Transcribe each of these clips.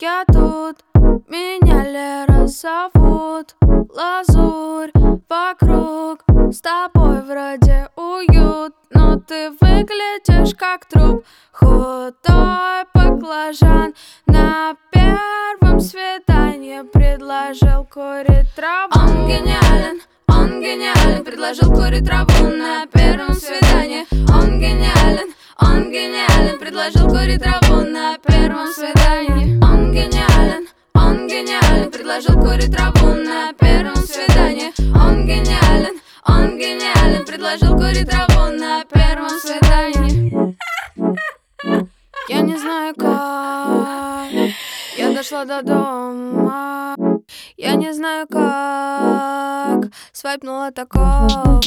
я тут, меня Лера зовут. Лазурь вокруг, с тобой вроде уют, но ты выглядишь как труп. Худой баклажан на первом свидании предложил курить траву. Он гениален, предложил курить траву на первом свидании. Он гениален, предложил курить траву на первом свидании. Он гениален, предложил курить траву на первом свидании. Он гениален, предложил курить траву на первом свидании. Я не знаю как я дошла до дома. Я не знаю как свайпнула такого.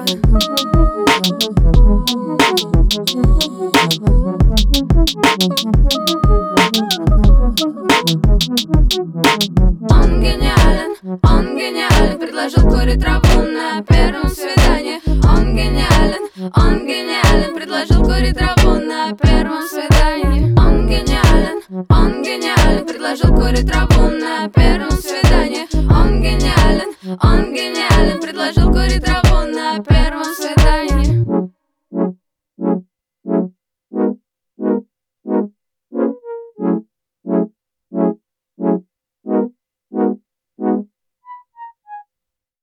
Он гениален, предложил курить траву на первом свидании. Он гениален, предложил курить траву на первом свидании. Он гениален, предложил курить траву на первом свидании. Он гениален, предложил курить траву на первом свидании.